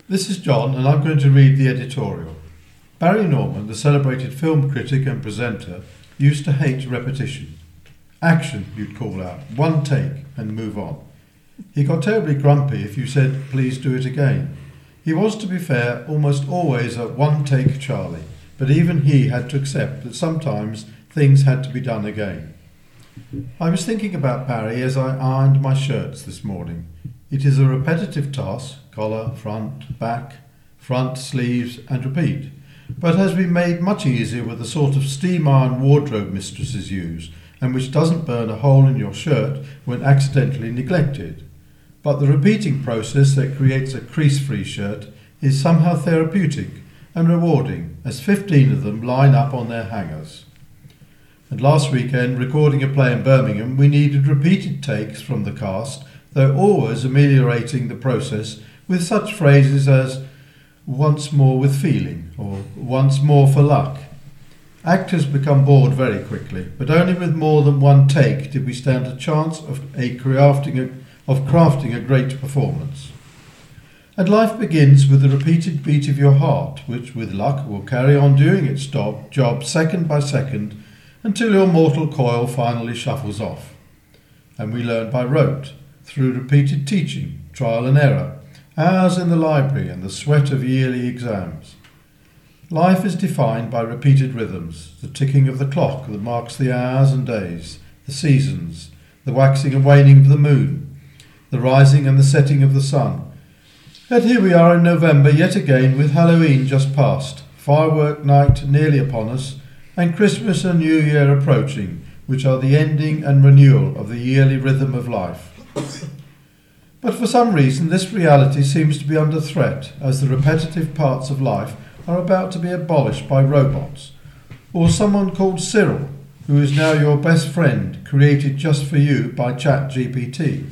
This is John, and I'm going to read the editorial. Barry Norman, the celebrated film critic and presenter, used to hate repetition. Action, you'd call out, one take, and move on. He got terribly grumpy if you said, please do it again. He was, to be fair, almost always a one-take Charlie, but even he had to accept that sometimes things had to be done again. I was thinking about Barry as I ironed my shirts this morning. It is a repetitive task, collar, front, sleeves, and repeat, but has been made much easier with the sort of steam iron wardrobe mistresses use, and which doesn't burn a hole in your shirt when accidentally neglected. But the repeating process that creates a crease-free shirt is somehow therapeutic and rewarding, as 15 of them line up on their hangers. And last weekend, recording a play in Birmingham, we needed repeated takes from the cast, though always ameliorating the process with such phrases as once more with feeling or once more for luck. Actors become bored very quickly, but only with more than one take did we stand a chance of crafting a great performance. And life begins with the repeated beat of your heart, which with luck will carry on doing its job second by second until your mortal coil finally shuffles off. And we learn by rote, through repeated teaching, trial and error, hours in the library and the sweat of yearly exams. Life is defined by repeated rhythms, the ticking of the clock that marks the hours and days, the seasons, the waxing and waning of the moon, the rising and the setting of the sun. And here we are in November yet again, with Halloween just past, firework night nearly upon us, and Christmas and New Year approaching, which are the ending and renewal of the yearly rhythm of life. But for some reason this reality seems to be under threat, as the repetitive parts of life are about to be abolished by robots, or someone called Cyril, who is now your best friend, created just for you by ChatGPT.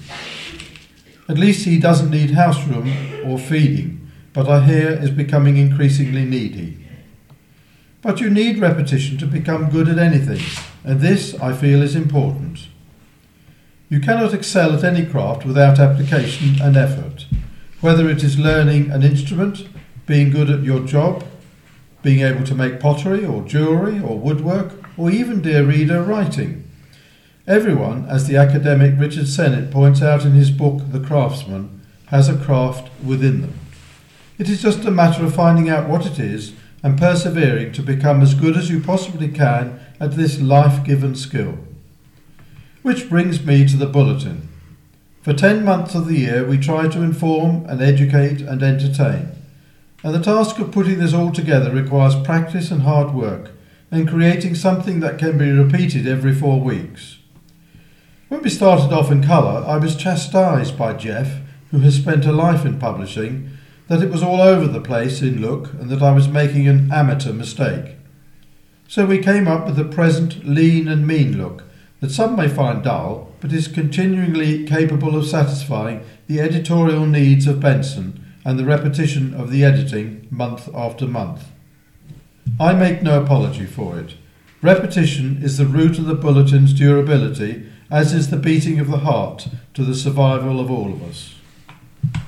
At least he doesn't need house room or feeding, but I hear is becoming increasingly needy. But you need repetition to become good at anything, and this, I feel, is important. You cannot excel at any craft without application and effort, whether it is learning an instrument, being good at your job, being able to make pottery or jewellery or woodwork, or even, dear reader, writing. Everyone, as the academic Richard Sennett points out in his book The Craftsman, has a craft within them. It is just a matter of finding out what it is and persevering to become as good as you possibly can at this life-given skill. Which brings me to the bulletin. For 10 months of the year we try to inform and educate and entertain, and the task of putting this all together requires practice and hard work, and creating something that can be repeated every 4 weeks. When we started off in colour, I was chastised by Jeff, who has spent a life in publishing, that it was all over the place in look and that I was making an amateur mistake. So we came up with the present lean and mean look that some may find dull, but is continually capable of satisfying the editorial needs of Benson and the repetition of the editing month after month. I make no apology for it. Repetition is the root of the bulletin's durability, as is the beating of the heart to the survival of all of us.